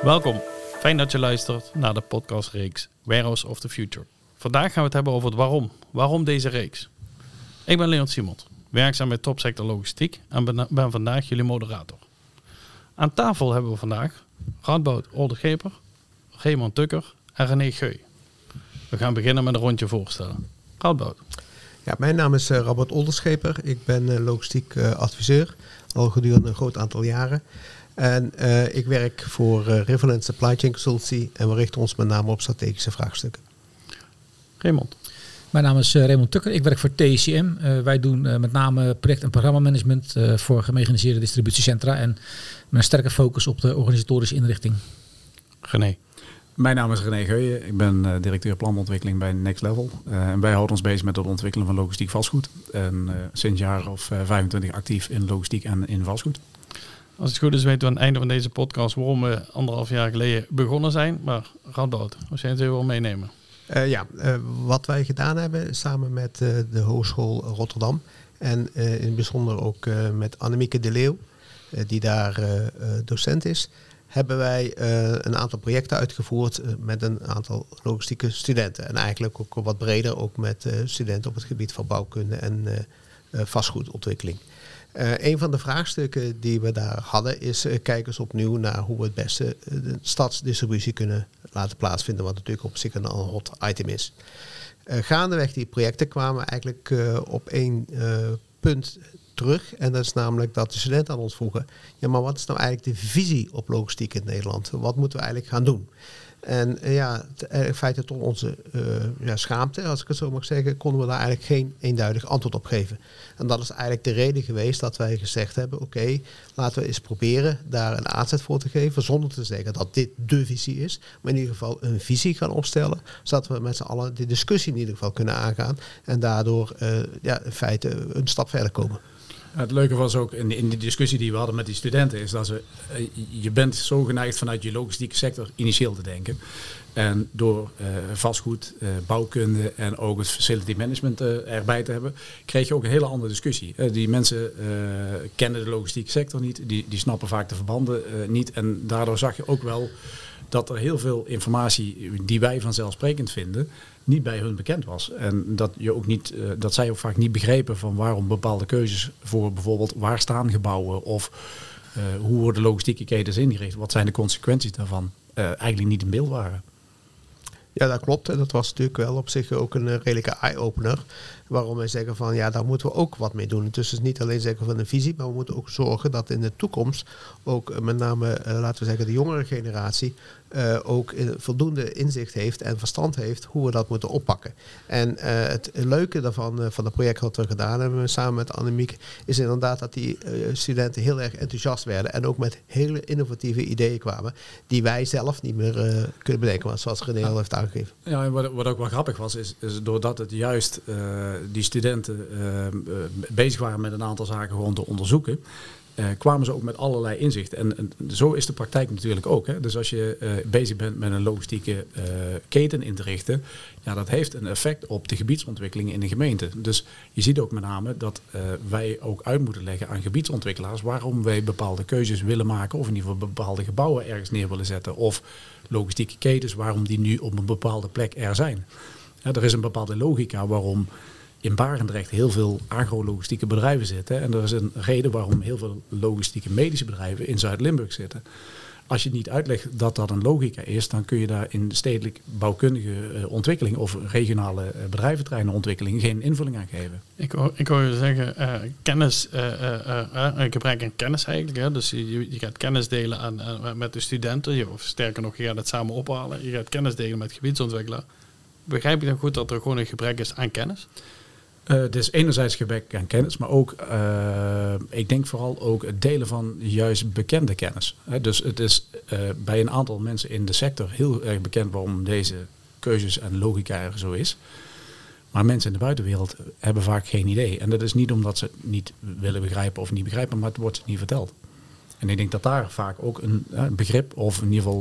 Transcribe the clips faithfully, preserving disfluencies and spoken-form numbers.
Welkom, fijn dat je luistert naar de podcastreeks Warehouse of the Future. Vandaag gaan we het hebben over het waarom. Waarom deze reeks? Ik ben Leon Simons, werkzaam bij Topsector Logistiek en ben, ben vandaag jullie moderator. Aan tafel hebben we vandaag Radboud Oldescheper, Raymond Tukker en René Geu. We gaan beginnen met een rondje voorstellen. Radboud. Ja, mijn naam is uh, Radboud Oldescheper. Ik ben uh, logistiek uh, adviseur, al gedurende een groot aantal jaren. En uh, ik werk voor uh, Riverland Supply Chain Consultancy en we richten ons met name op strategische vraagstukken. Raymond. Mijn naam is uh, Raymond Tukker. Ik werk voor T C M. Uh, wij doen uh, met name project- en programmamanagement uh, voor gemechaniseerde distributiecentra en met een sterke focus op de organisatorische inrichting. René. Mijn naam is René Geuyen. Ik ben uh, directeur planontwikkeling bij Next Level. Uh, en wij houden ons bezig met het ontwikkelen van logistiek vastgoed. En uh, sinds jaar of uh, vijfentwintig actief in logistiek en in vastgoed. Als het goed is weten we aan het einde van deze podcast waarom we anderhalf jaar geleden begonnen zijn. Maar Radboud, als jij het even wil meenemen. Uh, ja, uh, wat wij gedaan hebben samen met uh, de Hogeschool Rotterdam en uh, in het bijzonder ook uh, met Annemieke de Leeuw, uh, die daar uh, uh, docent is, hebben wij uh, een aantal projecten uitgevoerd uh, met een aantal logistieke studenten. En eigenlijk ook wat breder, ook met uh, studenten op het gebied van bouwkunde en uh, uh, vastgoedontwikkeling. Uh, een van de vraagstukken die we daar hadden is uh, kijk eens opnieuw naar hoe we het beste uh, de stadsdistributie kunnen laten plaatsvinden, wat natuurlijk op zich een hot item is. Uh, gaandeweg die projecten kwamen eigenlijk uh, op één uh, punt terug. En dat is namelijk dat de studenten aan ons vroegen, ja, maar wat is nou eigenlijk de visie op logistiek in Nederland? Wat moeten we eigenlijk gaan doen? En uh, ja, in feite tot onze uh, ja, schaamte, als ik het zo mag zeggen, konden we daar eigenlijk geen eenduidig antwoord op geven. En dat is eigenlijk de reden geweest dat wij gezegd hebben, oké, okay, laten we eens proberen daar een aanzet voor te geven, zonder te zeggen dat dit de visie is, maar in ieder geval een visie gaan opstellen, zodat we met z'n allen de discussie in ieder geval kunnen aangaan en daardoor uh, ja, in feite een stap verder komen. Het leuke was ook in, in die discussie die we hadden met die studenten is dat ze, je bent zo geneigd vanuit je logistieke sector initieel te denken. En door uh, vastgoed, uh, bouwkunde en ook het facility management uh, erbij te hebben, kreeg je ook een hele andere discussie. Uh, die mensen uh, kennen de logistieke sector niet, die, die snappen vaak de verbanden uh, niet. En daardoor zag je ook wel dat er heel veel informatie die wij vanzelfsprekend vinden, niet bij hun bekend was. En dat, je ook niet, uh, dat zij ook vaak niet begrepen van waarom bepaalde keuzes voor bijvoorbeeld waar staan gebouwen of uh, hoe worden logistieke ketens ingericht, wat zijn de consequenties daarvan, uh, eigenlijk niet in beeld waren. Ja, dat klopt. En dat was natuurlijk wel op zich ook een redelijke eye-opener. Waarom wij zeggen van ja, daar moeten we ook wat mee doen. Dus het is niet alleen zeggen van een visie, maar we moeten ook zorgen dat in de toekomst ook met name, uh, laten we zeggen, de jongere generatie uh, ook in, voldoende inzicht heeft en verstand heeft hoe we dat moeten oppakken. En uh, het leuke daarvan, uh, van het project wat we gedaan hebben samen met Annemiek, is inderdaad dat die uh, studenten heel erg enthousiast werden en ook met hele innovatieve ideeën kwamen die wij zelf niet meer uh, kunnen bedenken, zoals René al heeft aangegeven. Ja, en wat, wat ook wel grappig was, is, is doordat het juist uh, die studenten uh, uh, bezig waren met een aantal zaken gewoon te onderzoeken, uh, kwamen ze ook met allerlei inzichten. En, en zo is de praktijk natuurlijk ook. Hè? Dus als je uh, bezig bent met een logistieke uh, keten in te richten, ja, dat heeft een effect op de gebiedsontwikkeling in de gemeente. Dus je ziet ook met name dat uh, wij ook uit moeten leggen aan gebiedsontwikkelaars waarom wij bepaalde keuzes willen maken, of in ieder geval bepaalde gebouwen ergens neer willen zetten, of logistieke ketens, waarom die nu op een bepaalde plek er zijn. Ja, er is een bepaalde logica waarom in Barendrecht heel veel agrologistieke bedrijven zitten. En er is een reden waarom heel veel logistieke medische bedrijven in Zuid-Limburg zitten. Als je niet uitlegt dat dat een logica is, dan kun je daar in stedelijk bouwkundige uh, ontwikkeling of regionale uh, bedrijventerreinontwikkeling geen invulling aan geven. Ik hoor, ik hoor je zeggen, uh, kennis, uh, uh, uh, uh, gebrek aan kennis eigenlijk. Hè? Dus je, je gaat kennis delen aan, uh, met de studenten, je, of sterker nog, je gaat het samen ophalen. Je gaat kennis delen met gebiedsontwikkelaar. Begrijp je dan goed dat er gewoon een gebrek is aan kennis? Uh, het is enerzijds gebrek aan kennis, maar ook, uh, ik denk vooral ook het delen van juist bekende kennis. He, dus het is uh, bij een aantal mensen in de sector heel erg bekend waarom deze keuzes en logica er zo is. Maar mensen in de buitenwereld hebben vaak geen idee. En dat is niet omdat ze het niet willen begrijpen of niet begrijpen, maar het wordt ze niet verteld. En ik denk dat daar vaak ook een uh, begrip, of in ieder geval,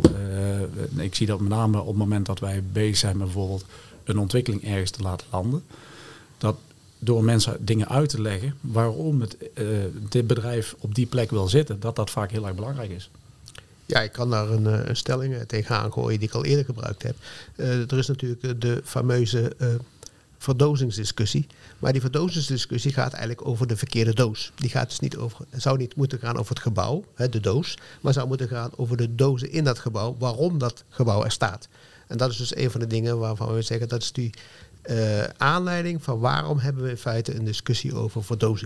uh, ik zie dat met name op het moment dat wij bezig zijn met bijvoorbeeld een ontwikkeling ergens te laten landen, dat door mensen dingen uit te leggen waarom het, uh, dit bedrijf op die plek wil zitten, dat dat vaak heel erg belangrijk is. Ja, ik kan daar een, een stelling tegenaan gooien die ik al eerder gebruikt heb. Uh, er is natuurlijk de fameuze uh, verdozingsdiscussie. Maar die verdozingsdiscussie gaat eigenlijk over de verkeerde doos. Die gaat dus niet over, zou niet moeten gaan over het gebouw, hè, de doos. Maar zou moeten gaan over de dozen in dat gebouw, waarom dat gebouw er staat. En dat is dus een van de dingen waarvan we zeggen, dat is die uh, aanleiding van waarom hebben we in feite een discussie over verdozing.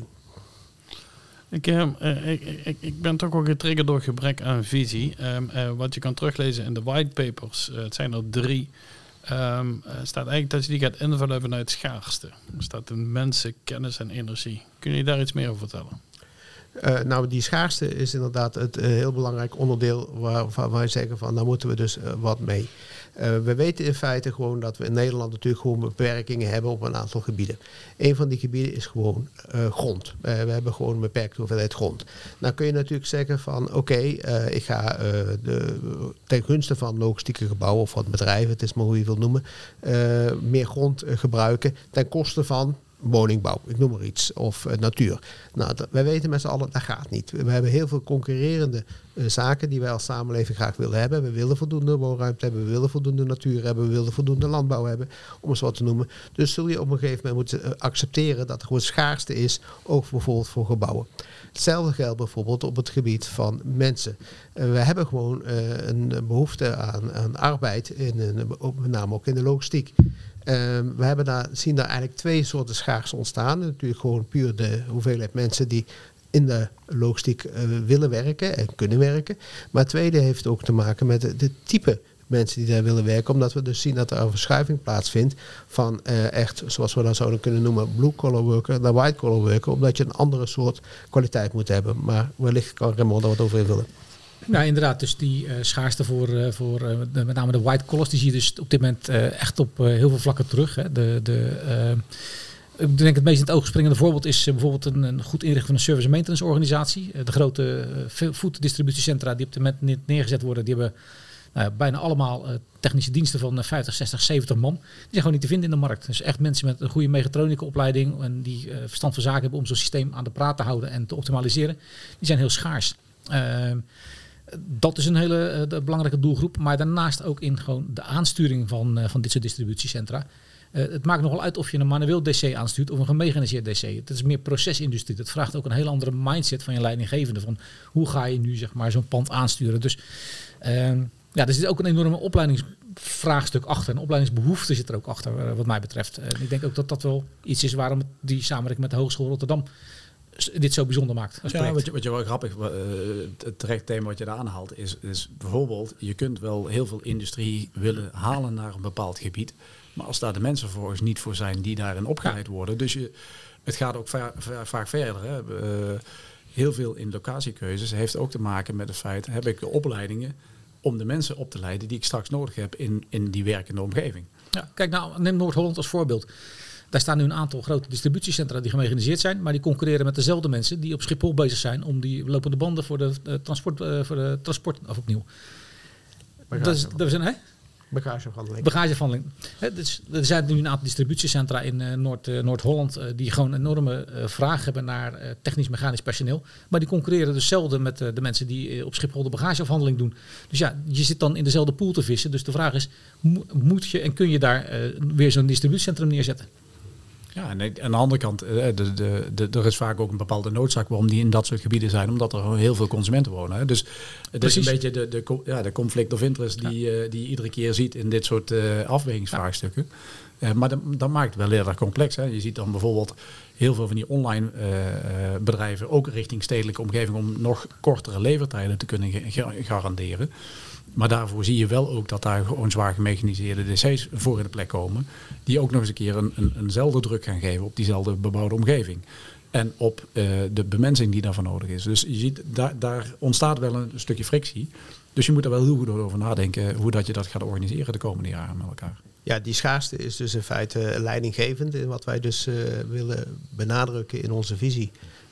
Ik, uh, ik, ik, ik ben toch wel getriggerd door gebrek aan visie. Um, uh, wat je kan teruglezen in de whitepapers, uh, het zijn er drie. Um, uh, staat eigenlijk dat je die gaat invullen vanuit schaarste. Er staat in mensen, kennis en energie. Kun je daar iets meer over vertellen? Uh, nou, die schaarste is inderdaad het uh, heel belangrijk onderdeel waar, waar wij zeggen van, daar moeten we dus uh, wat mee. Uh, we weten in feite gewoon dat we in Nederland natuurlijk gewoon beperkingen hebben op een aantal gebieden. Een van die gebieden is gewoon uh, grond. Uh, we hebben gewoon een beperkte hoeveelheid grond. Dan kun je natuurlijk zeggen van oké, okay, uh, ik ga uh, de, ten gunste van logistieke gebouwen of van bedrijven, het is maar hoe je wilt noemen, uh, meer grond uh, gebruiken ten koste van woningbouw, ik noem maar iets, of uh, natuur. Nou, dat, wij weten met z'n allen, dat gaat niet. We hebben heel veel concurrerende uh, zaken die wij als samenleving graag willen hebben. We willen voldoende woonruimte hebben, we willen voldoende natuur hebben, we willen voldoende landbouw hebben, om eens wat te noemen. Dus zul je op een gegeven moment moeten uh, accepteren dat er gewoon schaarste is, ook bijvoorbeeld voor gebouwen. Hetzelfde geldt bijvoorbeeld op het gebied van mensen. Uh, we hebben gewoon uh, een behoefte aan, aan arbeid, in, in, met name ook in de logistiek. Uh, we hebben daar, zien daar eigenlijk twee soorten schaarste ontstaan. Natuurlijk gewoon puur de hoeveelheid mensen die in de logistiek uh, willen werken en kunnen werken. Maar het tweede heeft ook te maken met de, de type mensen die daar willen werken. Omdat we dus zien dat er een verschuiving plaatsvindt van uh, echt, zoals we dat zouden kunnen noemen, blue-collar worker naar white-collar worker. Omdat je een andere soort kwaliteit moet hebben. Maar wellicht kan Raymond daar wat over invullen. Ja, inderdaad. Dus die uh, schaarste voor, uh, voor uh, de, met name de white collars, die zie je dus op dit moment uh, echt op uh, heel veel vlakken terug. Hè. De, de, uh, ik denk het meest in het oog springende voorbeeld is uh, bijvoorbeeld een, een goed inrichten van een service en maintenance organisatie. Uh, de grote uh, food distributiecentra die op dit moment neergezet worden, die hebben uh, bijna allemaal uh, technische diensten van uh, vijftig, zestig, zeventig man. Die zijn gewoon niet te vinden in de markt. Dus echt mensen met een goede mechatronica opleiding en die uh, verstand van zaken hebben om zo'n systeem aan de praat te houden en te optimaliseren, die zijn heel schaars. Uh, Dat is een hele uh, belangrijke doelgroep. Maar daarnaast ook in gewoon de aansturing van, uh, van dit soort distributiecentra. Uh, het maakt nogal uit of je een manueel D C aanstuurt of een gemechaniseerd D C. Het is meer procesindustrie. Dat vraagt ook een hele andere mindset van je leidinggevende. Van hoe ga je nu zeg maar, zo'n pand aansturen. Dus uh, ja, er zit ook een enorme opleidingsvraagstuk achter. Een opleidingsbehoefte zit er ook achter uh, wat mij betreft. Uh, ik denk ook dat dat wel iets is waarom het, die samenwerking met de Hogeschool Rotterdam dit zo bijzonder maakt. Als ja, wat je, wat je wel grappig, uh, het terecht thema wat je daar aanhaalt, is, is bijvoorbeeld, je kunt wel heel veel industrie willen halen naar een bepaald gebied, maar als daar de mensen vervolgens niet voor zijn die daarin opgeleid worden, dus je, het gaat ook va- va- vaak verder. Hè. Uh, heel veel in locatiekeuzes heeft ook te maken met het feit, heb ik de opleidingen om de mensen op te leiden die ik straks nodig heb in, in die werkende omgeving. Ja, kijk nou, neem Noord-Holland als voorbeeld. Daar staan nu een aantal grote distributiecentra die gemechaniseerd zijn, maar die concurreren met dezelfde mensen die op Schiphol bezig zijn om die lopende banden voor de uh, transport, uh, voor de transport of opnieuw. Dat is, dat is een, hè? Bagageafhandeling. Bagageafhandeling. He, dus, er zijn nu een aantal distributiecentra in uh, Noord, uh, Noord-Holland uh, die gewoon een enorme uh, vraag hebben naar uh, technisch-mechanisch personeel. Maar die concurreren dus zelden met uh, de mensen die uh, op Schiphol de bagageafhandeling doen. Dus ja, je zit dan in dezelfde pool te vissen. Dus de vraag is, mo- moet je en kun je daar uh, weer zo'n distributiecentrum neerzetten? Ja, en aan de andere kant, de, de, de, er is vaak ook een bepaalde noodzaak waarom die in dat soort gebieden zijn, omdat er heel veel consumenten wonen. Hè. Dus het Precies. is een beetje de, de, ja, de conflict of interest die, ja. uh, die je iedere keer ziet in dit soort uh, afwegingsvraagstukken. Ja. Uh, maar dat, dat maakt het wel heel erg complex. Hè. Je ziet dan bijvoorbeeld heel veel van die online uh, bedrijven ook richting stedelijke omgeving om nog kortere levertijden te kunnen ge- garanderen. Maar daarvoor zie je wel ook dat daar gewoon zwaar gemechaniseerde D C's voor in de plek komen. Die ook nog eens een keer een, een, eenzelfde druk gaan geven op diezelfde bebouwde omgeving. En op uh, de bemensing die daarvoor nodig is. Dus je ziet, daar, daar ontstaat wel een stukje frictie. Dus je moet er wel heel goed over nadenken hoe dat je dat gaat organiseren de komende jaren met elkaar. Ja, die schaarste is dus in feite leidinggevend in wat wij dus uh, willen benadrukken in onze visie.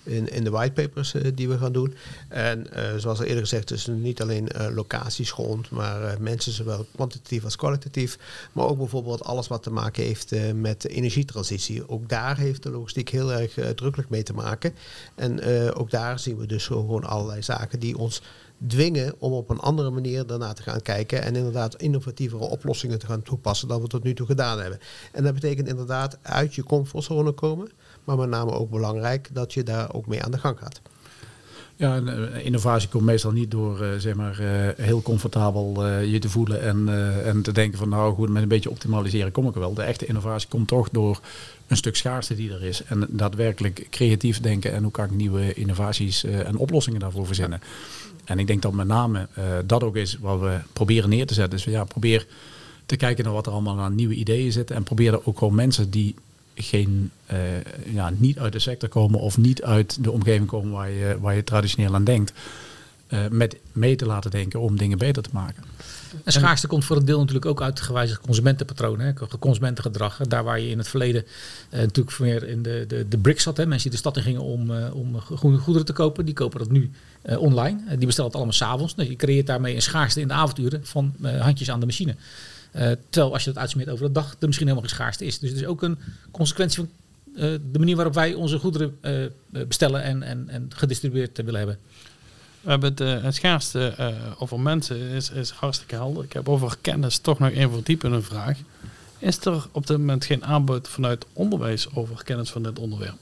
in, in de whitepapers uh, die we gaan doen. En uh, zoals al eerder gezegd, is het niet alleen uh, locaties rond, maar uh, mensen zowel kwantitatief als kwalitatief. Maar ook bijvoorbeeld alles wat te maken heeft uh, met de energietransitie. Ook daar heeft de logistiek heel erg uh, uitdrukkelijk mee te maken. En uh, ook daar zien we dus gewoon allerlei zaken die ons dwingen om op een andere manier daarna te gaan kijken en inderdaad innovatievere oplossingen te gaan toepassen dan we tot nu toe gedaan hebben. En dat betekent inderdaad uit je comfortzone komen, maar met name ook belangrijk dat je daar ook mee aan de gang gaat. Ja, innovatie komt meestal niet door uh, zeg maar, uh, heel comfortabel uh, je te voelen en, uh, en te denken van nou goed, met een beetje optimaliseren kom ik er wel. De echte innovatie komt toch door een stuk schaarste die er is. En daadwerkelijk creatief denken en hoe kan ik nieuwe innovaties uh, en oplossingen daarvoor verzinnen. En ik denk dat met name uh, dat ook is wat we proberen neer te zetten. Dus ja, probeer te kijken naar wat er allemaal aan nieuwe ideeën zitten. En probeer er ook gewoon mensen die geen, uh, ja, niet uit de sector komen of niet uit de omgeving komen waar je, waar je traditioneel aan denkt, uh, met mee te laten denken om dingen beter te maken. En schaarste komt voor een deel natuurlijk ook uit gewijzigd consumentenpatronen, hè, consumentengedrag. Daar waar je in het verleden uh, natuurlijk meer in de, de, de bricks zat. Hè. Mensen die de stad in gingen om, uh, om goederen te kopen, die kopen dat nu uh, online. Uh, die bestellen het allemaal 's avonds. Nou, je creëert daarmee een schaarste in de avonduren van uh, handjes aan de machine. Uh, terwijl als je dat uitsmeert over de dag, er misschien helemaal geen schaarste is. Dus het is ook een consequentie van uh, de manier waarop wij onze goederen uh, bestellen en, en, en gedistribueerd uh, willen hebben. We hebben het, uh, het schaarste uh, over mensen is, is hartstikke helder. Ik heb over kennis toch nog een verdiepende vraag. Is er op dit moment geen aanbod vanuit onderwijs over kennis van dit onderwerp?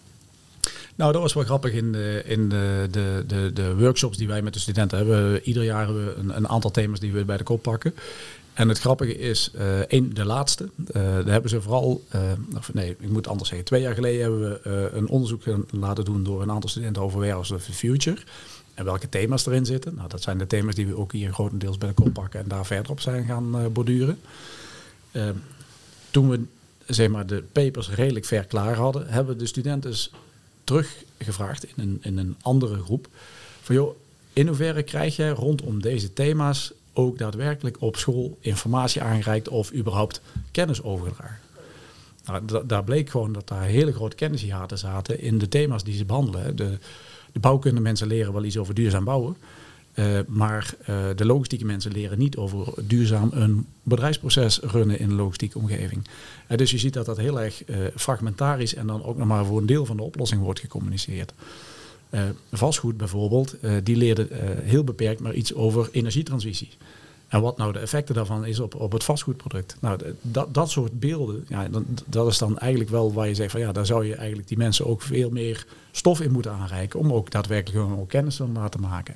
Nou, dat was wel grappig in de, in de, de, de, de workshops die wij met de studenten hebben. Ieder jaar hebben we een, een aantal thema's die we bij de kop pakken. En het grappige is, uh, één, de laatste, uh, daar hebben ze vooral, uh, of nee, ik moet het anders zeggen. Twee jaar geleden hebben we uh, een onderzoek laten doen door een aantal studenten over Warehouse of the Future. En welke thema's erin zitten. Nou, dat zijn de thema's die we ook hier grotendeels bij de kop pakken en daar verder op zijn gaan uh, borduren. Uh, toen we zeg maar, de papers redelijk ver klaar hadden, hebben we de studenten dus teruggevraagd in een, in een andere groep. Van joh, in hoeverre krijg jij rondom deze thema's ook daadwerkelijk op school informatie aangereikt of überhaupt kennis overgedragen? Nou, d- daar bleek gewoon dat daar hele grote kennishiaten zaten in de thema's die ze behandelen. De, de bouwkunde mensen leren wel iets over duurzaam bouwen. Uh, maar uh, de logistieke mensen leren niet over duurzaam een bedrijfsproces runnen in een logistieke omgeving. Uh, dus je ziet dat dat heel erg uh, fragmentarisch en dan ook nog maar voor een deel van de oplossing wordt gecommuniceerd. Uh, vastgoed bijvoorbeeld, uh, die leerde uh, heel beperkt maar iets over energietransitie. En wat nou de effecten daarvan is op, op het vastgoedproduct. Nou, de, dat, dat soort beelden, ja, dan, dat is dan eigenlijk wel waar je zegt van ja, daar zou je eigenlijk die mensen ook veel meer stof in moeten aanreiken om ook daadwerkelijk hun kennis te laten maken.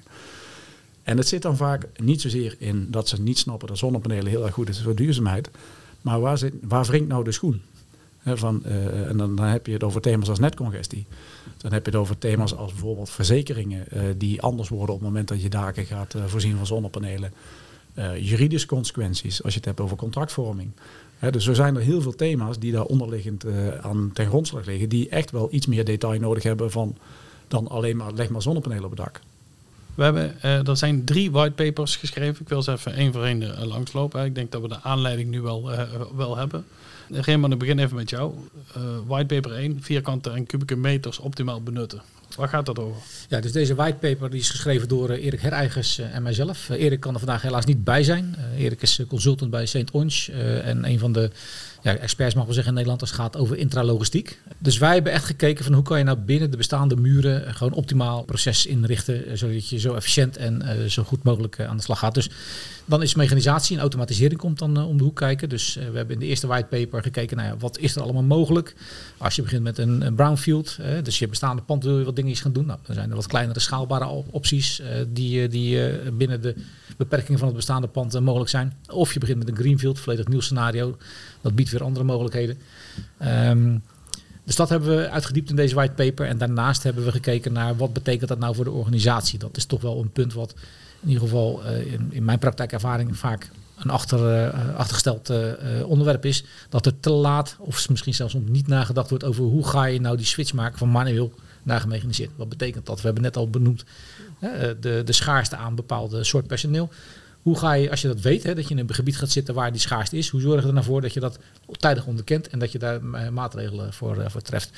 En het zit dan vaak niet zozeer in dat ze niet snappen dat zonnepanelen heel erg goed is voor duurzaamheid. Maar waar, zit, waar wringt nou de schoen? He, van, uh, en dan, dan heb je het over thema's als netcongestie. Dan heb je het over thema's als bijvoorbeeld verzekeringen uh, die anders worden op het moment dat je daken gaat uh, voorzien van zonnepanelen. Uh, juridische consequenties, als je het hebt over contractvorming. He, dus er zijn er heel veel thema's die daar onderliggend uh, aan ten grondslag liggen, die echt wel iets meer detail nodig hebben van dan alleen maar leg maar zonnepanelen op het dak. We hebben, uh, er zijn drie whitepapers geschreven. Ik wil ze even één voor één uh, langslopen. Ik denk dat we de aanleiding nu wel, uh, wel hebben. Raymond, ik begin even met jou. Uh, whitepaper één, vierkante en kubieke meters optimaal benutten. Waar gaat dat over? Ja, dus deze whitepaper die is geschreven door uh, Erik Herijgers uh, en mijzelf. Uh, Erik kan er vandaag helaas niet bij zijn. Uh, Erik is uh, consultant bij Saint Onge uh, en een van de ja, experts mag wel zeggen in Nederland als het gaat over intralogistiek. Dus wij hebben echt gekeken van hoe kan je nou binnen de bestaande muren uh, gewoon optimaal proces inrichten, uh, zodat je zo efficiënt en uh, zo goed mogelijk uh, aan de slag gaat. Dus dan is mechanisatie en automatisering komt dan uh, om de hoek kijken. Dus uh, we hebben in de eerste whitepaper gekeken naar nou ja, wat is er allemaal mogelijk. Als je begint met een, een brownfield, uh, dus je bestaande pand wil je wat dingetjes gaan doen. Nou, dan zijn er wat kleinere schaalbare op- opties uh, die, die uh, binnen de beperkingen van het bestaande pand uh, mogelijk zijn. Of je begint met een greenfield, volledig nieuw scenario. Dat biedt weer andere mogelijkheden. Um, dus dat hebben we uitgediept in deze whitepaper. En daarnaast hebben we gekeken naar wat betekent dat nou voor de organisatie. Dat is toch wel een punt wat in ieder geval uh, in, in mijn praktijkervaring vaak een achter, uh, achtergesteld uh, onderwerp is. Dat er te laat of misschien zelfs niet nagedacht wordt over hoe ga je nou die switch maken van manueel naar gemechaniseerd. Wat betekent dat? We hebben net al benoemd uh, de, de schaarste aan bepaalde soort personeel. Hoe ga je, als je dat weet, hè, dat je in een gebied gaat zitten waar die schaarste is, hoe zorg je er nou voor dat je dat tijdig onderkent en dat je daar uh, maatregelen voor, uh, voor treft?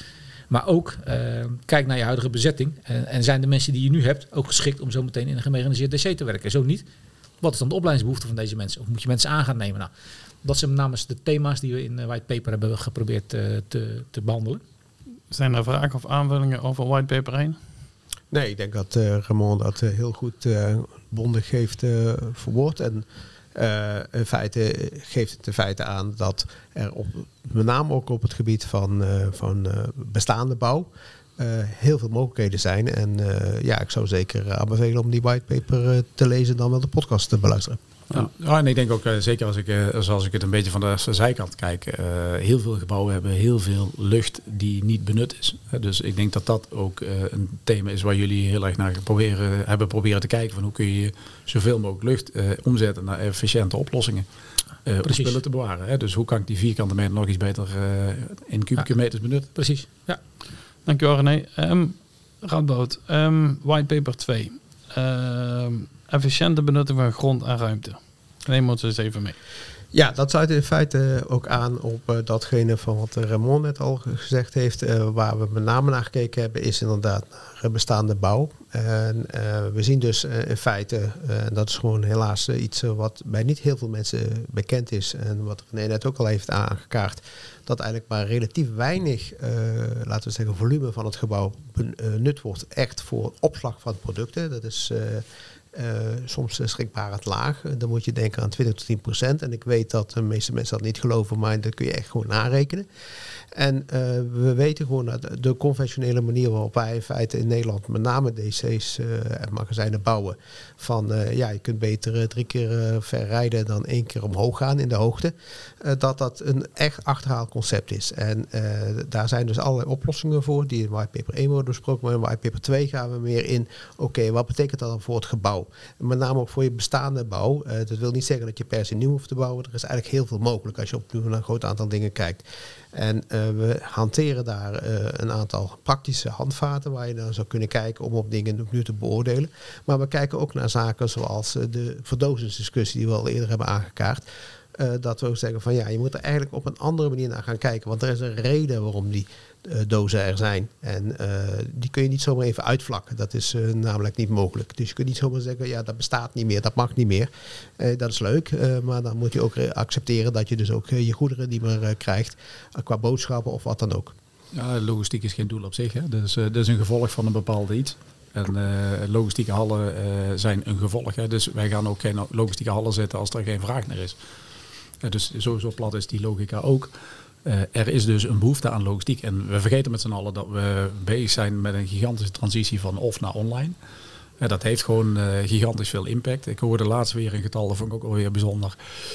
Maar ook uh, kijk naar je huidige bezetting. Uh, en zijn de mensen die je nu hebt ook geschikt om zo meteen in een gemechaniseerd D C te werken? Zo niet. Wat is dan de opleidingsbehoefte van deze mensen? Of moet je mensen aan gaan nemen? Nou, dat zijn namens de thema's die we in uh, White Paper hebben geprobeerd uh, te, te behandelen. Zijn er vragen of aanvullingen over White Paper één? Nee, ik denk dat uh, Ramon dat uh, heel goed uh, bondig heeft uh, verwoord. En uh, in feite geeft het in feite aan dat er op, met name ook op het gebied van, uh, van uh, bestaande bouw uh, heel veel mogelijkheden zijn. En uh, ja, ik zou zeker aanbevelen om die whitepaper uh, te lezen dan wel de podcast te beluisteren. Ja, ja, en ik denk ook, uh, zeker als ik, uh, zoals ik het een beetje van de zijkant kijk, uh, heel veel gebouwen hebben heel veel lucht die niet benut is. Uh, dus ik denk dat dat ook uh, een thema is waar jullie heel erg naar proberen, hebben proberen te kijken. Van hoe kun je zoveel mogelijk lucht uh, omzetten naar efficiënte oplossingen. Uh, om spullen te bewaren. Hè? Dus hoe kan ik die vierkante meter nog iets beter uh, in kubieke ja. meters benutten? Precies. Ja. Dankjewel René. Um, Radboud, um, whitepaper twee. Um, efficiënte benutting van grond en ruimte. Neem ons eens even mee. Ja, dat sluit in feite ook aan op uh, datgene van wat Ramon net al gezegd heeft. Uh, waar we met name naar gekeken hebben is inderdaad naar bestaande bouw. En uh, we zien dus uh, in feite, uh, en dat is gewoon helaas uh, iets uh, wat bij niet heel veel mensen bekend is. En wat René net ook al heeft aangekaart. Dat eigenlijk maar relatief weinig, uh, laten we zeggen, volume van het gebouw benut wordt. Echt voor opslag van producten. Dat is... Uh, Uh, soms schrikbarend laag. Dan moet je denken aan twintig tot tien procent. En ik weet dat de meeste mensen dat niet geloven, maar dat kun je echt gewoon narekenen. En uh, we weten gewoon dat de conventionele manier waarop wij in feite in Nederland met name D C's uh, en magazijnen bouwen. Van uh, ja, je kunt beter uh, drie keer uh, ver rijden dan één keer omhoog gaan in de hoogte. Uh, dat dat een echt achterhaald concept is. En uh, daar zijn dus allerlei oplossingen voor die in whitepaper één worden besproken. Maar in whitepaper twee gaan we meer in, oké, okay, wat betekent dat dan voor het gebouw? Met name ook voor je bestaande bouw. Uh, dat wil niet zeggen dat je per se nieuw hoeft te bouwen. Er is eigenlijk heel veel mogelijk als je opnieuw naar een groot aantal dingen kijkt. En uh, we hanteren daar uh, een aantal praktische handvaten waar je dan zou kunnen kijken om op dingen opnieuw te beoordelen. Maar we kijken ook naar zaken zoals uh, de verdozingsdiscussie die we al eerder hebben aangekaart. Uh, dat we ook zeggen van ja, je moet er eigenlijk op een andere manier naar gaan kijken. Want er is een reden waarom die uh, dozen er zijn. En uh, die kun je niet zomaar even uitvlakken. Dat is uh, namelijk niet mogelijk. Dus je kunt niet zomaar zeggen, ja, dat bestaat niet meer, dat mag niet meer. Uh, dat is leuk, uh, maar dan moet je ook accepteren dat je dus ook uh, je goederen niet meer uh, krijgt. Uh, qua boodschappen of wat dan ook. Ja, logistiek is geen doel op zich. Hè. Dat is, uh, dat is een gevolg van een bepaald iets. En uh, logistieke hallen uh, zijn een gevolg. Hè. Dus wij gaan ook geen logistieke hallen zetten als er geen vraag naar is. Uh, dus sowieso plat is die logica ook. Uh, er is dus een behoefte aan logistiek. En we vergeten met z'n allen dat we bezig zijn met een gigantische transitie van off naar online. Uh, dat heeft gewoon uh, gigantisch veel impact. Ik hoorde laatst weer een getal, dat vond ik ook alweer bijzonder.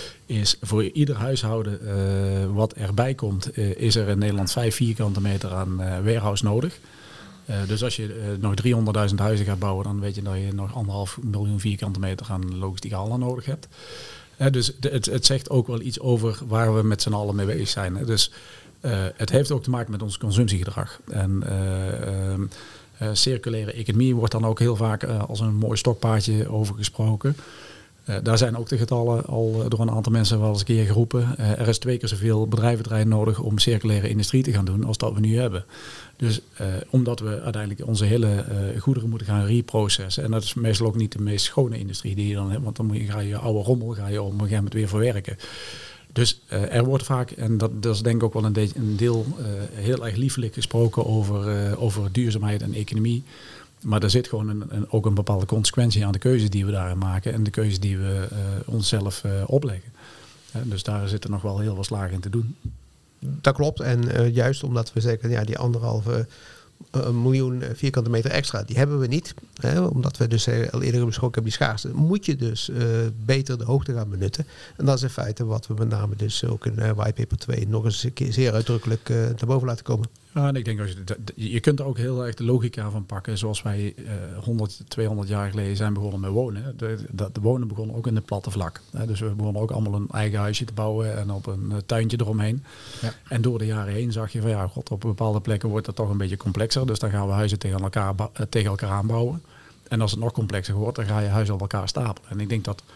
Is voor ieder huishouden uh, wat erbij komt, uh, is er in Nederland vijf vierkante meter aan uh, warehouse nodig. Uh, dus als je uh, nog driehonderdduizend huizen gaat bouwen, dan weet je dat je nog anderhalf miljoen vierkante meter aan logistieke hallen nodig hebt. Uh, dus de, het, het zegt ook wel iets over waar we met z'n allen mee bezig zijn. Hè. Dus uh, het heeft ook te maken met ons consumptiegedrag. En uh, uh, uh, circulaire economie wordt dan ook heel vaak uh, als een mooi stokpaardje over gesproken. Uh, daar zijn ook de getallen al uh, door een aantal mensen wel eens een keer geroepen. Uh, er is twee keer zoveel bedrijventerrein nodig om circulaire industrie te gaan doen als dat we nu hebben. Dus uh, omdat we uiteindelijk onze hele uh, goederen moeten gaan reprocessen. En dat is meestal ook niet de meest schone industrie die je dan hebt. Want dan moet je, ga je oude rommel ga je op een gegeven moment weer verwerken. Dus uh, er wordt vaak, en dat, dat is denk ik ook wel een, de, een deel, uh, heel erg liefelijk gesproken over, uh, over duurzaamheid en economie. Maar er zit gewoon een, een, ook een bepaalde consequentie aan de keuzes die we daarin maken. En de keuzes die we uh, onszelf uh, opleggen. Uh, dus daar zitten nog wel heel veel slagen in te doen. Dat klopt. En uh, juist omdat we zeggen, ja, die anderhalve uh, miljoen vierkante meter extra, die hebben we niet. Hè, omdat we dus uh, al eerder besproken hebben, die schaarste. Moet je dus uh, beter de hoogte gaan benutten. En dat is in feite wat we met name dus ook in uh, whitepaper twee nog eens een keer zeer uitdrukkelijk uh, naar boven laten komen. Ja, en ik denk dat je, je kunt er ook heel erg de logica van pakken. Zoals wij uh, honderd, tweehonderd jaar geleden zijn begonnen met wonen. De, de, de wonen begon ook in het platte vlak. Hè. Dus we begonnen ook allemaal een eigen huisje te bouwen en op een uh, tuintje eromheen. Ja. En door de jaren heen zag je van ja, god, op bepaalde plekken wordt het toch een beetje complexer. Dus dan gaan we huizen tegen elkaar, uh, tegen elkaar aanbouwen. En als het nog complexer wordt, dan ga je huizen op elkaar stapelen. En ik denk dat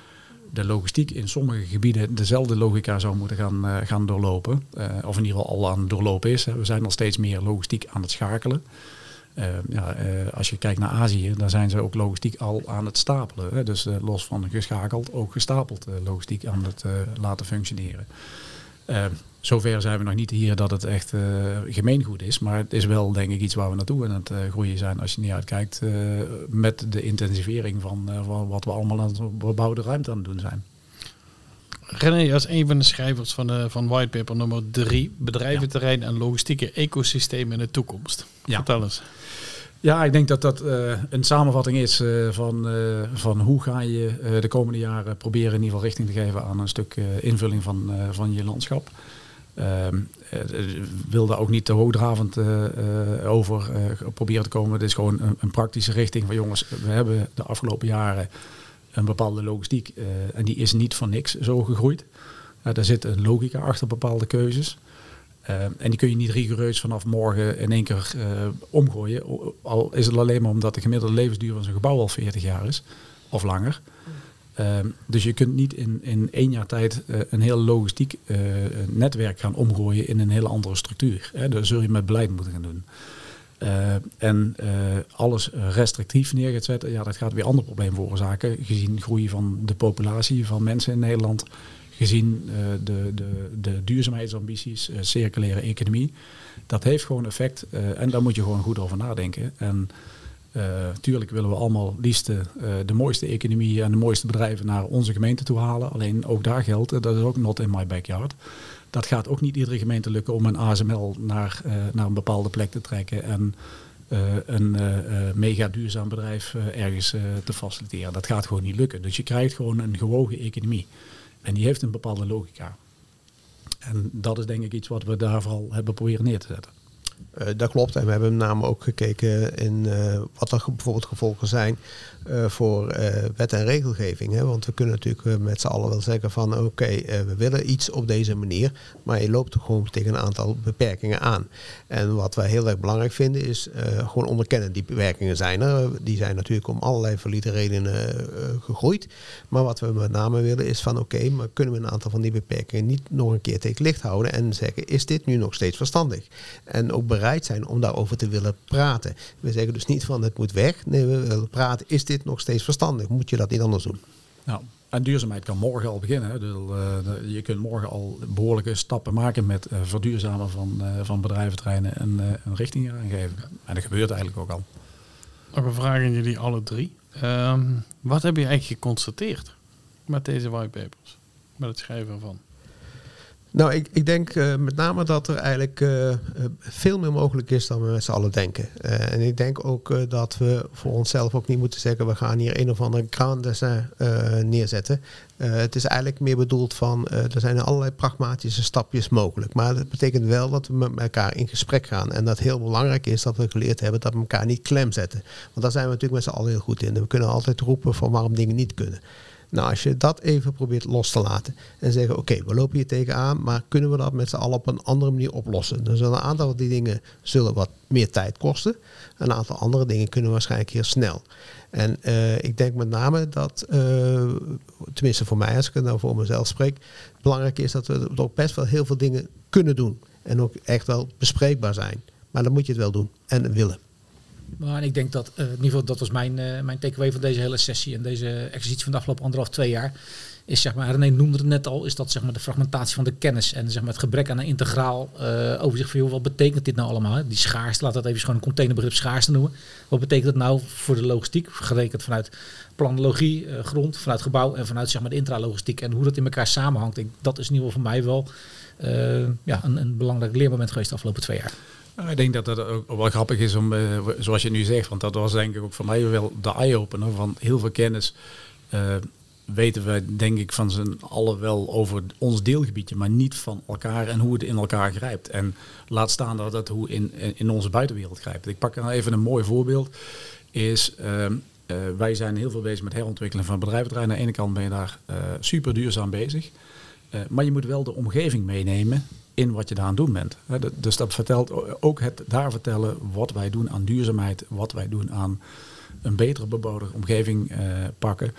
de logistiek in sommige gebieden dezelfde logica zou moeten gaan, uh, gaan doorlopen. Uh, of in ieder geval al aan het doorlopen is. Hè. We zijn al steeds meer logistiek aan het schakelen. Uh, ja, uh, als je kijkt naar Azië, dan zijn ze ook logistiek al aan het stapelen. Hè. Dus uh, los van geschakeld, ook gestapeld uh, logistiek aan het uh, laten functioneren. Uh, zover zijn we nog niet hier dat het echt uh, gemeengoed is. Maar het is wel denk ik iets waar we naartoe aan het uh, groeien zijn. Als je niet uitkijkt uh, met de intensivering van, uh, van wat we allemaal aan de bebouwde ruimte aan het doen zijn. René, als een van de schrijvers van, uh, van whitepaper nummer drie, bedrijventerrein en logistieke ecosystemen in de toekomst. Ja. Vertel eens. Ja, ik denk dat dat uh, een samenvatting is uh, van, uh, van hoe ga je uh, de komende jaren proberen in ieder geval richting te geven aan een stuk uh, invulling van, uh, van je landschap. Uh, uh, wil daar ook niet te hoogdravend uh, uh, over uh, proberen te komen. Het is gewoon een, een praktische richting van jongens, we hebben de afgelopen jaren een bepaalde logistiek uh, en die is niet van niks zo gegroeid. Uh, daar zit een logica achter bepaalde keuzes. Uh, en die kun je niet rigoureus vanaf morgen in één keer uh, omgooien. Al is het alleen maar omdat de gemiddelde levensduur van zo'n gebouw al veertig jaar is. Of langer. Uh, dus je kunt niet in, in één jaar tijd uh, een heel logistiek uh, netwerk gaan omgooien in een hele andere structuur. Hè. Dat zul je met beleid moeten gaan doen. Uh, en uh, alles restrictief neer gaat zetten, ja, dat gaat weer andere problemen veroorzaken. Gezien groei van de populatie van mensen in Nederland. Gezien uh, de, de, de duurzaamheidsambities, uh, circulaire economie. Dat heeft gewoon effect uh, en daar moet je gewoon goed over nadenken. En uh, tuurlijk willen we allemaal liefst uh, de mooiste economie en de mooiste bedrijven naar onze gemeente toe halen. Alleen ook daar geldt, uh, dat is ook not in my backyard. Dat gaat ook niet iedere gemeente lukken om een A S M L naar, uh, naar een bepaalde plek te trekken. En uh, een uh, uh, mega duurzaam bedrijf uh, ergens uh, te faciliteren. Dat gaat gewoon niet lukken. Dus je krijgt gewoon een gewogen economie. En die heeft een bepaalde logica. En dat is denk ik iets wat we daar vooral hebben proberen neer te zetten. Uh, dat klopt. En we hebben met name ook gekeken in uh, wat er bijvoorbeeld gevolgen zijn uh, voor uh, wet en regelgeving. Hè? Want we kunnen natuurlijk uh, met z'n allen wel zeggen van oké, okay, uh, we willen iets op deze manier. Maar je loopt toch gewoon tegen een aantal beperkingen aan. En wat wij heel erg belangrijk vinden is uh, gewoon onderkennen. Die beperkingen zijn er. Die zijn natuurlijk om allerlei valide redenen uh, gegroeid. Maar wat we met name willen is van oké, okay, maar kunnen we een aantal van die beperkingen niet nog een keer tegen het licht houden en zeggen, is dit nu nog steeds verstandig? En ook bereid zijn om daarover te willen praten. We zeggen dus niet van het moet weg. Nee, we willen praten. Is dit nog steeds verstandig? Moet je dat niet anders doen? Nou, en duurzaamheid kan morgen al beginnen. Hè. Dus, uh, je kunt morgen al behoorlijke stappen maken met uh, verduurzamen van, uh, van bedrijventerreinen en uh, een richting aangeven. En dat gebeurt eigenlijk ook al. Nog een vraag aan jullie alle drie. Um, wat heb je eigenlijk geconstateerd met deze whitepapers? Met het schrijven ervan? Nou, ik, ik denk uh, met name dat er eigenlijk uh, veel meer mogelijk is dan we met z'n allen denken. Uh, en ik denk ook uh, dat we voor onszelf ook niet moeten zeggen, we gaan hier een of andere grand dessin uh, neerzetten. Uh, het is eigenlijk meer bedoeld van, uh, er zijn allerlei pragmatische stapjes mogelijk. Maar dat betekent wel dat we met elkaar in gesprek gaan. En dat heel belangrijk is dat we geleerd hebben dat we elkaar niet klem zetten. Want daar zijn we natuurlijk met z'n allen heel goed in. En we kunnen altijd roepen van waarom dingen niet kunnen. Nou, als je dat even probeert los te laten en zeggen, oké, okay, we lopen hier tegenaan, maar kunnen we dat met z'n allen op een andere manier oplossen? Dus een aantal van die dingen zullen wat meer tijd kosten. Een aantal andere dingen kunnen waarschijnlijk heel snel. En uh, ik denk met name dat, uh, tenminste voor mij, als ik het nou voor mezelf spreek, belangrijk is dat we toch best wel heel veel dingen kunnen doen. En ook echt wel bespreekbaar zijn. Maar dan moet je het wel doen en willen. Maar ik denk dat, uh, in ieder geval, dat was mijn, uh, mijn takeaway van deze hele sessie en deze exercitie van de afgelopen anderhalf, twee jaar. Is, zeg maar, René noemde het net al, is dat, zeg maar, de fragmentatie van de kennis en, zeg maar, het gebrek aan een integraal uh, overzicht van, joh, wat betekent dit nou allemaal? Hè? Die schaarste, laat dat even gewoon een containerbegrip schaarste noemen. Wat betekent dat nou voor de logistiek, gerekend vanuit planologie, uh, grond, vanuit gebouw en vanuit, zeg maar, de intralogistiek en hoe dat in elkaar samenhangt. Ik, dat is in ieder geval voor mij wel uh, ja, een, een belangrijk leermoment geweest de afgelopen twee jaar. Ik denk dat het ook wel grappig is om, uh, zoals je nu zegt, want dat was denk ik ook voor mij wel de eye-opener van heel veel kennis. Uh, weten we denk ik van z'n allen wel over ons deelgebiedje, maar niet van elkaar en hoe het in elkaar grijpt. En laat staan dat het hoe in, in onze buitenwereld grijpt. Ik pak nou even een mooi voorbeeld. Is, uh, uh, wij zijn heel veel bezig met herontwikkelen van bedrijventerreinen. Aan de ene kant ben je daar uh, super duurzaam bezig. Uh, maar je moet wel de omgeving meenemen in wat je daar aan doen bent. Dus dat vertelt ook het daar vertellen wat wij doen aan duurzaamheid, wat wij doen aan een betere bebouwde omgeving uh, pakken.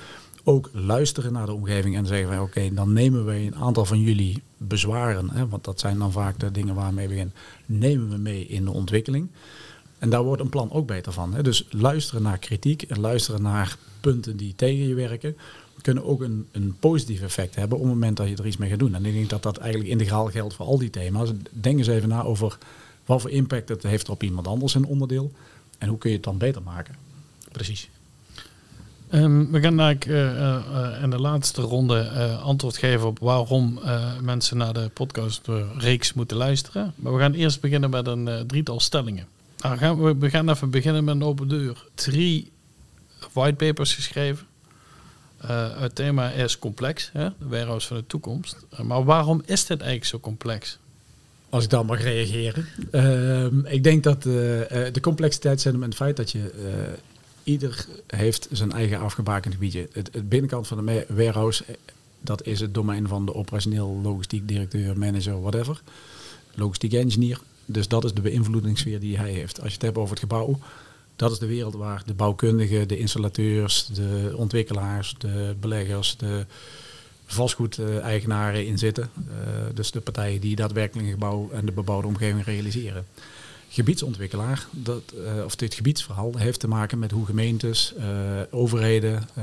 ook luisteren naar de omgeving en zeggen wij, oké, okay, dan nemen wij een aantal van jullie bezwaren, hè, want dat zijn dan vaak de dingen waarmee we beginnen, nemen we mee in de ontwikkeling. En daar wordt een plan ook beter van. Hè. Dus luisteren naar kritiek en luisteren naar punten die tegen je werken, kunnen ook een, een positief effect hebben op het moment dat je er iets mee gaat doen. En ik denk dat dat eigenlijk integraal geldt voor al die thema's. Denk eens even na over wat voor impact het heeft op iemand anders een onderdeel en hoe kun je het dan beter maken. Precies. Um, we gaan eigenlijk uh, uh, in de laatste ronde uh, antwoord geven op waarom uh, mensen naar de podcastreeks moeten luisteren. Maar we gaan eerst beginnen met een uh, drietal stellingen. Nou, gaan we, we gaan even beginnen met een open deur. Drie whitepapers geschreven. Uh, het thema is complex, hè? De warehouse van de toekomst. Uh, maar waarom is dit eigenlijk zo complex? Als ik dan mag reageren. Uh, ik denk dat uh, uh, de complexiteit zit hem in het feit dat je... Uh, ieder heeft zijn eigen afgebakend gebiedje. Het, het binnenkant van de warehouse, dat is het domein van de operationeel logistiek directeur, manager, whatever. Logistiek engineer. Dus dat is de beïnvloedingssfeer die hij heeft. Als je het hebt over het gebouw, dat is de wereld waar de bouwkundigen, de installateurs, de ontwikkelaars, de beleggers, de vastgoedeigenaren in zitten. Uh, dus de partijen die daadwerkelijk een gebouw en de bebouwde omgeving realiseren. Gebiedsontwikkelaar, dat, uh, of dit gebiedsverhaal, heeft te maken met hoe gemeentes, uh, overheden, uh,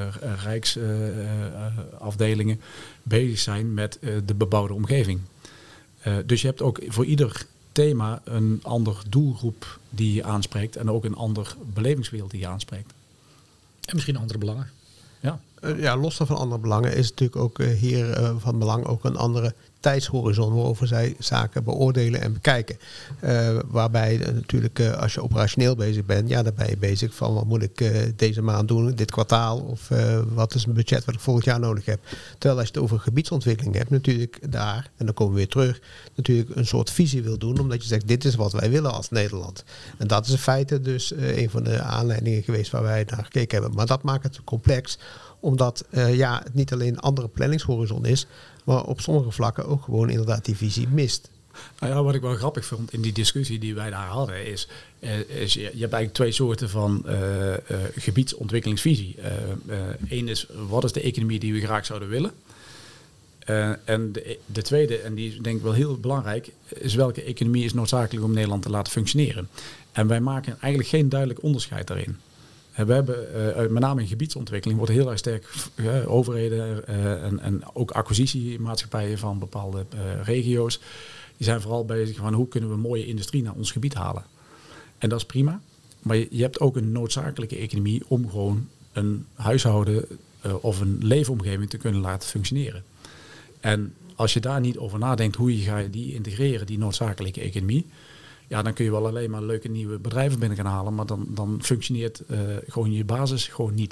rijksafdelingen uh, uh, bezig zijn met uh, de bebouwde omgeving. Uh, dus je hebt ook voor ieder thema een ander doelgroep die je aanspreekt en ook een ander belevingswereld die je aanspreekt. En misschien andere belangen. Ja, uh, ja los van andere belangen is natuurlijk ook uh, hier uh, van belang ook een andere tijdshorizon waarover zij zaken beoordelen en bekijken. Uh, waarbij uh, natuurlijk uh, als je operationeel bezig bent, ja, dan ben je bezig van wat moet ik uh, deze maand doen, dit kwartaal, of uh, wat is een budget wat ik volgend jaar nodig heb. Terwijl als je het over gebiedsontwikkeling hebt, natuurlijk daar, en dan komen we weer terug, natuurlijk een soort visie wil doen, omdat je zegt, dit is wat wij willen als Nederland. En dat is in feite dus uh, een van de aanleidingen geweest waar wij naar gekeken hebben. Maar dat maakt het complex, omdat uh, ja, het niet alleen een andere planningshorizon is, maar op sommige vlakken ook gewoon inderdaad die visie mist. Nou ja, wat ik wel grappig vond in die discussie die wij daar hadden, is, uh, is je, je hebt eigenlijk twee soorten van uh, uh, gebiedsontwikkelingsvisie. Eén uh, uh, is, wat is de economie die we graag zouden willen? Uh, en de, de tweede, en die is denk ik wel heel belangrijk, is welke economie is noodzakelijk om Nederland te laten functioneren. En wij maken eigenlijk geen duidelijk onderscheid daarin. We hebben uh, met name in gebiedsontwikkeling wordt heel erg sterk uh, overheden uh, en, en ook acquisitiemaatschappijen van bepaalde uh, regio's. Die zijn vooral bezig van hoe kunnen we mooie industrie naar ons gebied halen. En dat is prima. Maar je, je hebt ook een noodzakelijke economie om gewoon een huishouden uh, of een leefomgeving te kunnen laten functioneren. En als je daar niet over nadenkt hoe je ga je die integreren, die noodzakelijke economie. Ja, dan kun je wel alleen maar leuke nieuwe bedrijven binnen gaan halen, maar dan, dan functioneert uh, gewoon je basis gewoon niet.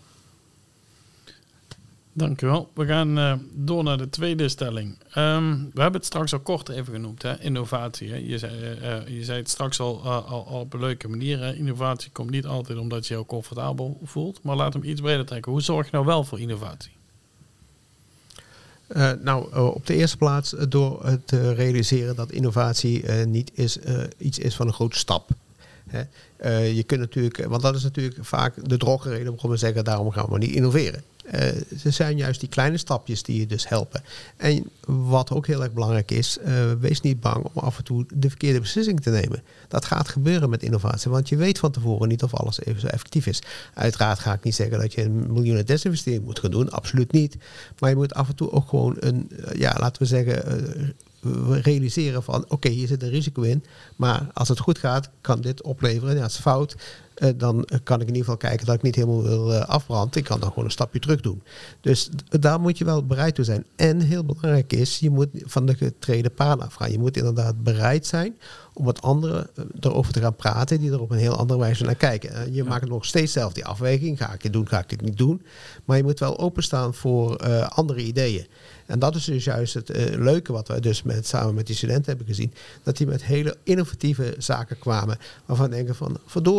Dank u wel. We gaan uh, door naar de tweede stelling. Um, we hebben het straks al kort even genoemd, hè? Innovatie. Hè? Je, zei, uh, je zei het straks al, uh, al, al op een leuke manier. Hè? Innovatie komt niet altijd omdat je je comfortabel voelt, maar laat hem iets breder trekken. Hoe zorg je nou wel voor innovatie? Uh, nou, uh, op de eerste plaats uh, door het uh, realiseren dat innovatie uh, niet is, uh, iets is van een grote stap. Hè? Uh, je kunt natuurlijk, want dat is natuurlijk vaak de droge reden waarom we zeggen, daarom gaan we niet innoveren. Uh, er zijn juist die kleine stapjes die je dus helpen. En wat ook heel erg belangrijk is, uh, wees niet bang om af en toe de verkeerde beslissing te nemen. Dat gaat gebeuren met innovatie, want je weet van tevoren niet of alles even zo effectief is. Uiteraard ga ik niet zeggen dat je een miljoenen desinvestering moet gaan doen, absoluut niet. Maar je moet af en toe ook gewoon een, uh, ja, laten we zeggen, uh, we realiseren van, oké, okay, hier zit een risico in, maar als het goed gaat, kan dit opleveren. Ja, als het fout, uh, dan kan ik in ieder geval kijken dat ik niet helemaal wil uh, afbranden. Ik kan dan gewoon een stapje terug doen. Dus d- daar moet je wel bereid toe zijn. En heel belangrijk is, je moet van de getreden paden afgaan. Je moet inderdaad bereid zijn om met anderen uh, erover te gaan praten, die er op een heel andere wijze naar kijken. Uh, je ja. maakt nog steeds zelf die afweging. Ga ik dit doen, ga ik dit niet doen? Maar je moet wel openstaan voor uh, andere ideeën. En dat is dus juist het uh, leuke wat wij dus met, samen met die studenten hebben gezien. Dat die met hele innovatieve zaken kwamen. Waarvan denken van, verdorie, waarom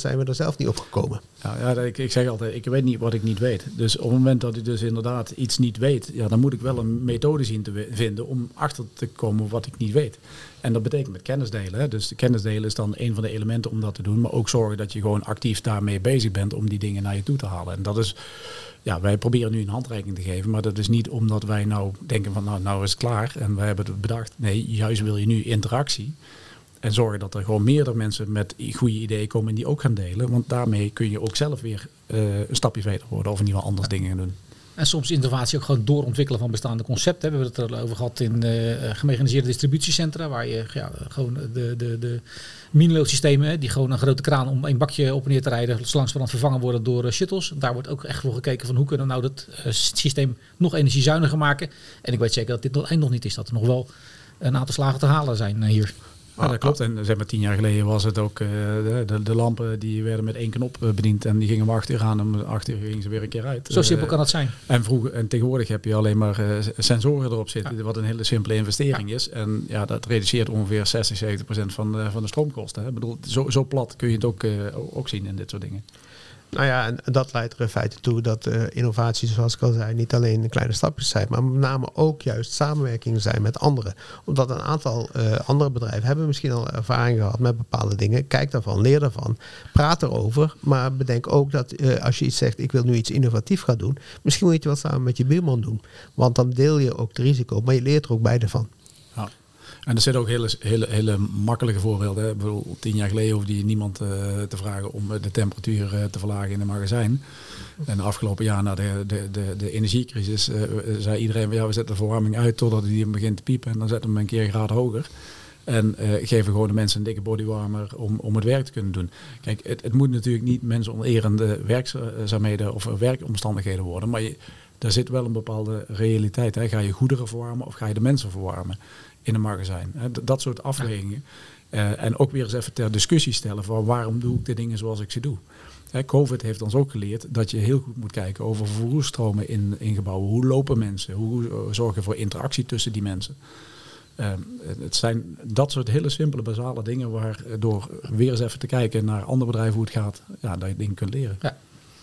zijn we er zelf niet op gekomen. Ja, ja ik, ik zeg altijd, ik weet niet wat ik niet weet. Dus op het moment dat ik dus inderdaad iets niet weet, ja, dan moet ik wel een methode zien te we- vinden om achter te komen wat ik niet weet. En dat betekent met kennis delen. Hè. Dus de kennis delen is dan een van de elementen om dat te doen. Maar ook zorgen dat je gewoon actief daarmee bezig bent om die dingen naar je toe te halen. En dat is, ja, wij proberen nu een handreiking te geven. Maar dat is niet omdat wij nou denken van nou, nou is het klaar. En wij hebben het bedacht. Nee, juist wil je nu interactie. En zorgen dat er gewoon meerdere mensen met goede ideeën komen en die ook gaan delen. Want daarmee kun je ook zelf weer uh, een stapje verder worden of in ieder geval anders dingen gaan doen. En soms innovatie ook gewoon doorontwikkelen van bestaande concepten. We hebben het er over gehad in uh, gemechaniseerde distributiecentra. Waar je ja, gewoon de, de, de miniloodsystemen, die gewoon een grote kraan om een bakje op en neer te rijden, langzamerhand vervangen worden door uh, shuttles. Daar wordt ook echt voor gekeken van hoe kunnen we nou dat uh, systeem nog energiezuiniger maken. En ik weet zeker dat dit nog eind nog niet is. Dat er nog wel een aantal slagen te halen zijn uh, hier. Ja, dat klopt. En zeg maar tien jaar geleden was het ook uh, de, de, de lampen die werden met één knop bediend en die gingen om acht uur aan en om acht uur gingen ze weer een keer uit. Zo simpel uh, kan het zijn. En, vroeger, en tegenwoordig heb je alleen maar uh, sensoren erop zitten, Ja. wat een hele simpele investering Ja. is. En ja, dat reduceert ongeveer zestig, zeventig procent van, uh, van de stroomkosten. Hè. Ik bedoel, zo, zo plat kun je het ook, uh, ook zien in dit soort dingen. Nou ja, en dat leidt er in feite toe dat uh, innovaties, zoals ik al zei, niet alleen kleine stapjes zijn, maar met name ook juist samenwerkingen zijn met anderen. Omdat een aantal uh, andere bedrijven hebben misschien al ervaring gehad met bepaalde dingen. Kijk daarvan, leer daarvan, praat erover. Maar bedenk ook dat uh, als je iets zegt, ik wil nu iets innovatief gaan doen, misschien moet je het wel samen met je buurman doen. Want dan deel je ook het risico, maar je leert er ook beide van. Ja. En er zitten ook hele, hele, hele makkelijke voorbeelden. Hè. Ik bedoel, tien jaar geleden hoefde je niemand uh, te vragen om de temperatuur uh, te verlagen in een magazijn. En de afgelopen jaar na de, de, de, de energiecrisis uh, zei iedereen, ja, we zetten de verwarming uit totdat die begint te piepen. En dan zetten we hem een keer een graad hoger. En uh, geven gewoon de mensen een dikke bodywarmer om, om het werk te kunnen doen. Kijk, het, het moet natuurlijk niet mensonerende werkzaamheden of werkomstandigheden worden. Maar je, daar zit wel een bepaalde realiteit. Hè. Ga je goederen verwarmen of ga je de mensen verwarmen in een magazijn? Hè. Dat soort afwegingen. Uh, en ook weer eens even ter discussie stellen van waarom doe ik de dingen zoals ik ze doe. Hè, COVID heeft ons ook geleerd dat je heel goed moet kijken over vervoersstromen in, in gebouwen. Hoe lopen mensen? Hoe uh, zorgen voor interactie tussen die mensen? Uh, het zijn dat soort hele simpele, basale dingen waar uh, door weer eens even te kijken naar andere bedrijven hoe het gaat, ja, dat je dingen kunt leren. Ja.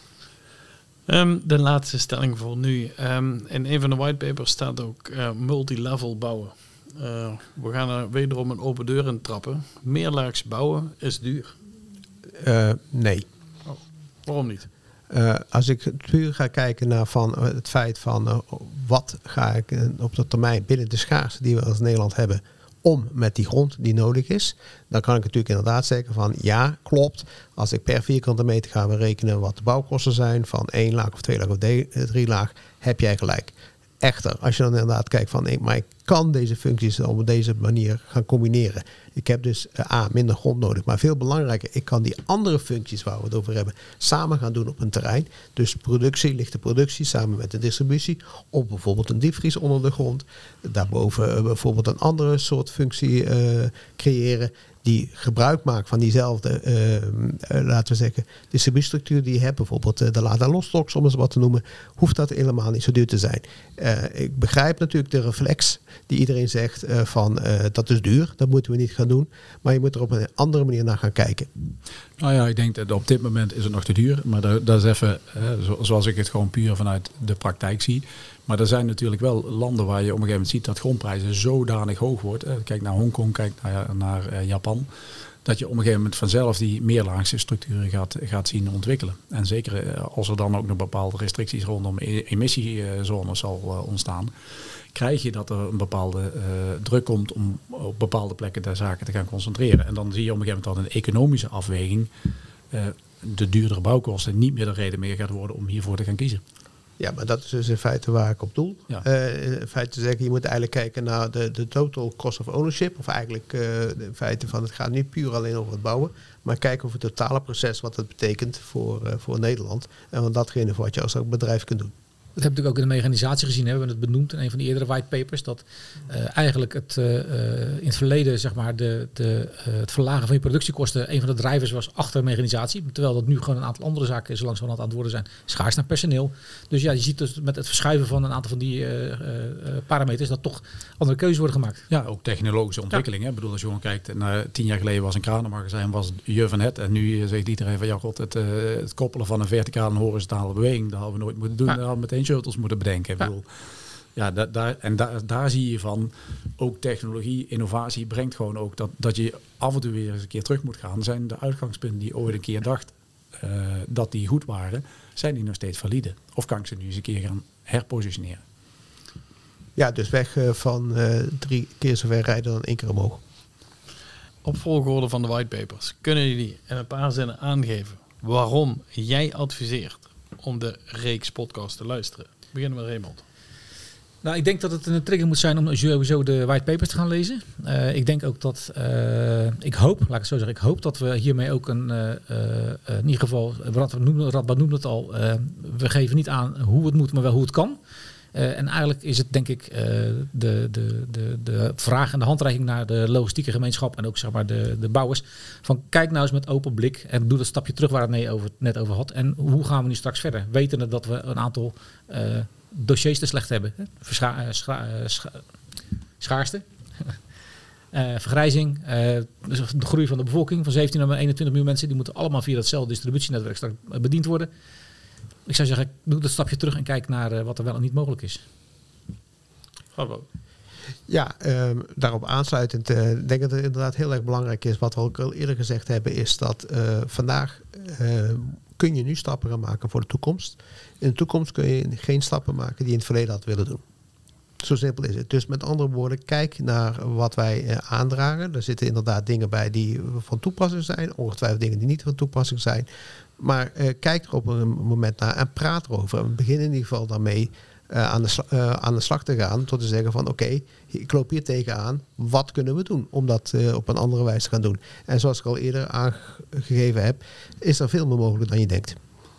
Um, de laatste stelling voor nu. Um, in een van de whitepapers staat ook uh, multilevel bouwen. Uh, we gaan er wederom een open deur in trappen. Meerlaags bouwen is duur. Uh, nee. Oh, waarom niet? Uh, als ik puur ga kijken naar van uh, het feit van uh, wat ga ik uh, op de termijn binnen de schaarste die we als Nederland hebben om met die grond die nodig is, dan kan ik natuurlijk inderdaad zeggen van ja, klopt. Als ik per vierkante meter ga berekenen wat de bouwkosten zijn van één laag of twee laag of de, drie laag, heb jij gelijk. Echter, als je dan inderdaad kijkt van nee, maar ik kan deze functies op deze manier gaan combineren. Ik heb dus uh, A, minder grond nodig, maar veel belangrijker, ik kan die andere functies waar we het over hebben samen gaan doen op een terrein. Dus productie, lichte productie samen met de distributie, of bijvoorbeeld een diepvries onder de grond. Daarboven uh, bijvoorbeeld een andere soort functie uh, creëren die gebruik maakt van diezelfde, uh, uh, laten we zeggen, distributiestructuur die je hebt. Bijvoorbeeld uh, de laad- en losstoks, om eens wat te noemen. Hoeft dat helemaal niet zo duur te zijn. Uh, ik begrijp natuurlijk de reflex die iedereen zegt uh, van uh, dat is duur, dat moeten we niet gaan doen. Maar je moet er op een andere manier naar gaan kijken. Nou ja, ik denk dat op dit moment is het nog te duur. Maar dat, dat is even, hè, zoals ik het gewoon puur vanuit de praktijk zie. Maar er zijn natuurlijk wel landen waar je op een gegeven moment ziet dat grondprijzen zodanig hoog worden. Kijk naar Hongkong, kijk naar, naar Japan. Dat je op een gegeven moment vanzelf die meerlaagse structuren gaat, gaat zien ontwikkelen. En zeker als er dan ook nog bepaalde restricties rondom emissiezones zal ontstaan, krijg je dat er een bepaalde uh, druk komt om op bepaalde plekken de zaken te gaan concentreren. En dan zie je op een gegeven moment dat een economische afweging uh, de duurdere bouwkosten niet meer de reden meer gaat worden om hiervoor te gaan kiezen. Ja, maar dat is dus in feite waar ik op doel. Ja. Uh, in feite te zeggen, je moet eigenlijk kijken naar de, de total cost of ownership. Of eigenlijk uh, in feite van het gaat niet puur alleen over het bouwen. Maar kijken over het totale proces wat het betekent voor, uh, voor Nederland. En wat datgene wat je als ook bedrijf kunt doen. Dat heb ik ook in de mechanisatie gezien. Hè. We hebben het benoemd in een van die eerdere whitepapers. Dat uh, eigenlijk het, uh, uh, in het verleden zeg maar, de, de, uh, het verlagen van je productiekosten een van de drijvers was achter mechanisatie. Terwijl dat nu gewoon een aantal andere zaken zo langzamerhand aan het worden zijn. Schaars naar personeel. Dus ja, je ziet dus met het verschuiven van een aantal van die uh, uh, parameters dat toch andere keuzes worden gemaakt. Ja, ook technologische ontwikkeling. Ja. Ik bedoel, als je gewoon kijkt, naar tien jaar geleden was een kranenmagazijn was je van het. En nu zegt iedereen van ja god, het, uh, het koppelen van een verticale en horizontale beweging, dat hadden we nooit moeten doen. Ja. Daar hadden we meteen shuttles moeten bedenken. Ik bedoel, ja, da, daar, en da, daar zie je van, ook technologie, innovatie brengt gewoon ook dat, dat je af en toe weer eens een keer terug moet gaan. Zijn de uitgangspunten die je ooit een keer dacht uh, dat die goed waren, zijn die nog steeds valide? Of kan ik ze nu eens een keer gaan herpositioneren? Ja, dus weg uh, van uh, drie keer zo ver rijden dan één keer omhoog. Op volgorde van de whitepapers kunnen jullie in een paar zinnen aangeven waarom jij adviseert om de reeks podcast te luisteren? Beginnen met Raymond. Nou, ik denk dat het een trigger moet zijn om sowieso de whitepapers te gaan lezen. Uh, ik denk ook dat, uh, ik hoop, laat ik het zo zeggen, ik hoop dat we hiermee ook een, uh, uh, in ieder geval, Radboud noemde, Radboud noemde het al, uh, we geven niet aan hoe het moet, maar wel hoe het kan. Uh, en eigenlijk is het denk ik uh, de, de, de, de vraag en de handreiking naar de logistieke gemeenschap en ook zeg maar de, de bouwers. Van kijk nou eens met open blik en doe dat stapje terug waar het nee over, net over had. En hoe gaan we nu straks verder? Wetende dat we een aantal uh, dossiers te slecht hebben. Verscha- uh, scha- uh, scha- schaarste. Uh, vergrijzing, uh, de groei van de bevolking van zeventien naar eenentwintig miljoen mensen. Die moeten allemaal via datzelfde distributienetwerk straks bediend worden. Ik zou zeggen, doe dat stapje terug en kijk naar uh, wat er wel en niet mogelijk is. Bravo. Ja, um, daarop aansluitend uh, denk ik dat het inderdaad heel erg belangrijk is. Wat we ook al eerder gezegd hebben, is dat uh, vandaag uh, kun je nu stappen gaan maken voor de toekomst. In de toekomst kun je geen stappen maken die je in het verleden had willen doen. Zo simpel is het. Dus met andere woorden, kijk naar wat wij uh, aandragen. Er zitten inderdaad dingen bij die van toepassing zijn. Ongetwijfeld dingen die niet van toepassing zijn. Maar uh, kijk er op een moment naar en praat erover. En begin in ieder geval daarmee uh, aan, de sla- uh, aan de slag te gaan. Tot te zeggen van oké, okay, ik loop hier tegenaan. Wat kunnen we doen om dat uh, op een andere wijze te gaan doen? En zoals ik al eerder aangegeven heb, is er veel meer mogelijk dan je denkt.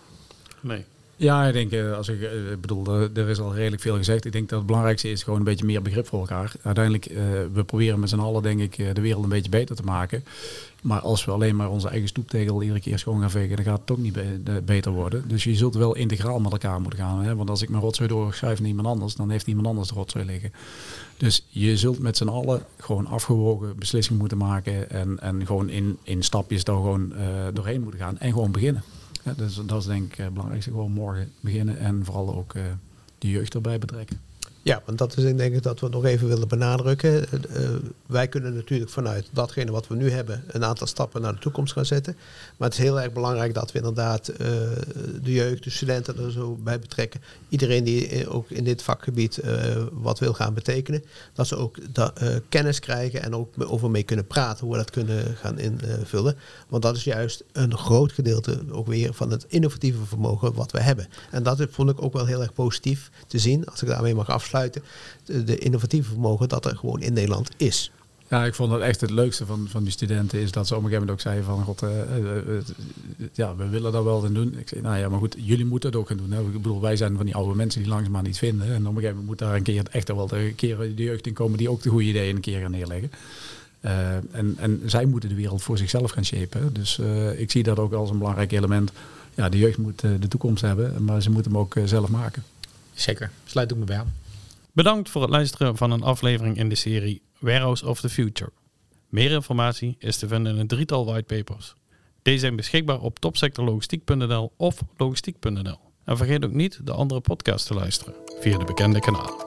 Nee. Ja, ik denk, als ik uh, bedoel, er, er is al redelijk veel gezegd. Ik denk dat het belangrijkste is gewoon een beetje meer begrip voor elkaar. Uiteindelijk, uh, we proberen met z'n allen, denk ik, de wereld een beetje beter te maken. Maar als we alleen maar onze eigen stoeptegel iedere keer schoon gaan vegen, dan gaat het ook niet be- de, beter worden. Dus je zult wel integraal met elkaar moeten gaan. Hè? Want als ik mijn rotzooi doorschuif naar iemand anders, dan heeft iemand anders de rotzooi liggen. Dus je zult met z'n allen gewoon afgewogen beslissingen moeten maken. En, en gewoon in, in stapjes daar gewoon uh, doorheen moeten gaan. En gewoon beginnen. Ja, dus dat is denk ik het belangrijkste. Gewoon morgen beginnen en vooral ook uh, de jeugd erbij betrekken. Ja, want dat is denk ik dat we nog even willen benadrukken. Uh, wij kunnen natuurlijk vanuit datgene wat we nu hebben een aantal stappen naar de toekomst gaan zetten. Maar het is heel erg belangrijk dat we inderdaad uh, de jeugd, de studenten er zo bij betrekken. Iedereen die ook in dit vakgebied uh, wat wil gaan betekenen. Dat ze ook da, uh, kennis krijgen en ook over mee kunnen praten. Hoe we dat kunnen gaan invullen. Want dat is juist een groot gedeelte ook weer van het innovatieve vermogen wat we hebben. En dat vond ik ook wel heel erg positief te zien. Als ik daarmee mag afsluiten. De, de innovatieve vermogen dat er gewoon in Nederland is. Ja, ik vond het echt het leukste van, van die studenten is dat ze op een gegeven moment ook zeiden van god, uh, uh, uh, ja, we willen dat wel in doen. Ik zei, nou ja, maar goed, jullie moeten het ook gaan doen. Hè. Ik bedoel, wij zijn van die oude mensen die langzaamaan iets vinden. En op een gegeven moment moet daar een keer echt wel een keer de jeugd in komen die ook de goede ideeën een keer gaan neerleggen. Uh, en, en zij moeten de wereld voor zichzelf gaan shapen. Dus uh, ik zie dat ook als een belangrijk element. Ja, de jeugd moet uh, de toekomst hebben, maar ze moeten hem ook uh, zelf maken. Zeker, sluit ook me bij aan. Bedankt voor het luisteren van een aflevering in de serie Warehouse of the Future. Meer informatie is te vinden in een drietal whitepapers. Deze zijn beschikbaar op topsectorlogistiek punt n l of logistiek punt n l. En vergeet ook niet de andere podcasts te luisteren via de bekende kanalen.